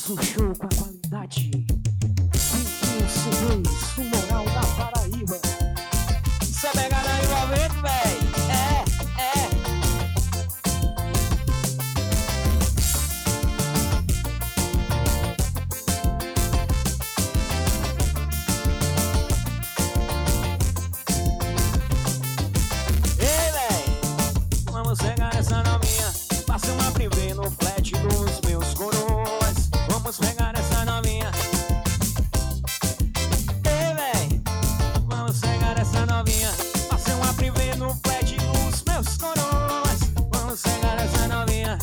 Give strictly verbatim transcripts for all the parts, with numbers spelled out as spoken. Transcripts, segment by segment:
Faz um show com a qualidade Riquinho C Ds, o moral da Paraíba. Isso é pegada envolvente, véi. É, é. Ei, véi, vamos pegar essa novinha. Passa uma privê no flat dos meus coroas. Vamos pegar essa novinha. Ei, véi, vamos pegar essa novinha. Passa uma privê no flat dos meus coroas. Vamos pegar essa novinha.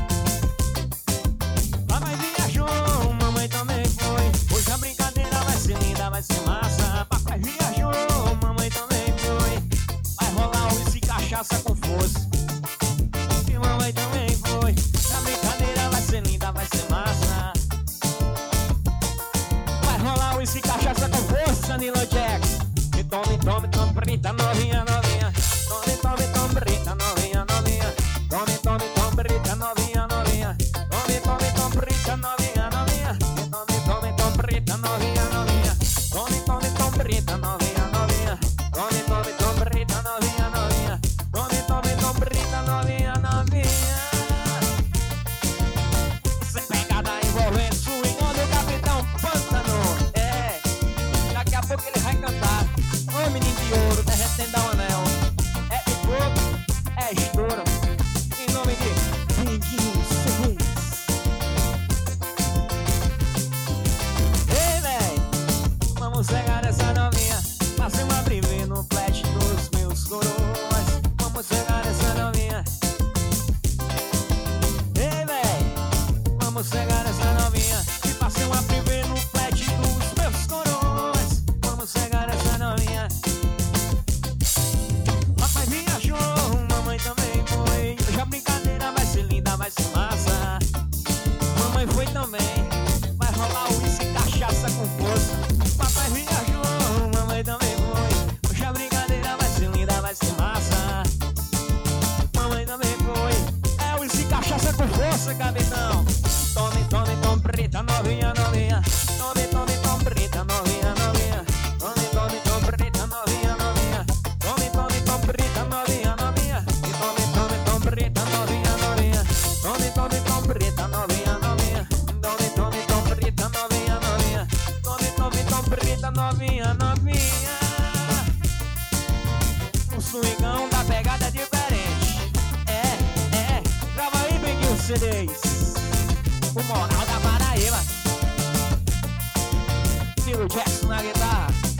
Papai viajou, mamãe também foi. Hoje a brincadeira vai ser linda, vai ser massa. Papai viajou, mamãe também foi. Vai rolar uísque e cachaça com força. E mamãe também foi. A brincadeira vai ser linda, vai ser massa. Vai rolar uísque e cachaça com força, Nilo Jackson. E tome, tome, tome, brita, novinha, novinha. Tome, tome, tome, brita, novinha, novinha. Tome, tome, tome, brita, novinha, novinha. Tome, tome, tome, brita, novinha, novinha. E tome, tome, tome, brita, novinha, novinha. Tome, tome, tome, brita, novinha, novinha. Tome, tome, tome, brita, novinha, novinha. Tome, tome, tome, brita, novinha, novinha. Sem pegada envolvendo, swingando o Capitão Pântano. É, daqui a pouco ele vai cantar. Ô menino de ouro, derretendo o anel. É de fogo, é estouro. Em nome de Riquinho C Ds. Ei, véi, vamos pegar essa novinha. Fazer uma privê no flat dos meus coroas. Vamos pegar essa novinha. Ei, véi, vamos pegar essa novinha. E fazer uma privê no flat dos meus coroas. Vamos pegar essa novinha. Papai viajou, mamãe também foi. Hoje a brincadeira vai ser linda, vai ser massa. Mamãe foi também. Vai rolar uísque e cachaça com força. Papai viajou, mamãe também foi. Hoje a brincadeira vai ser linda, vai ser massa. Mamãe também foi. É uísque e cachaça com força, capitão. Tome, tome, tome, preta, novinha, novinha. Tome, tome, tome, preta, novinha, novinha. Tome, tome, tome, preta, novinha, novinha. Tome, tome, tome, preta, novinha, novinha. E tome, tome, tome, preta, novinha, novinha. Tome, tome, tome, preta, novinha, novinha. Tome, tome, tome, preta, novinha, novinha. Tome, tome, tome, preta, novinha, novinha. O swingão da pegada é diferente. É, é. Grava aí, Riquinho C Ds. O moral da Paraíba. Nilo Jackson na guitarra.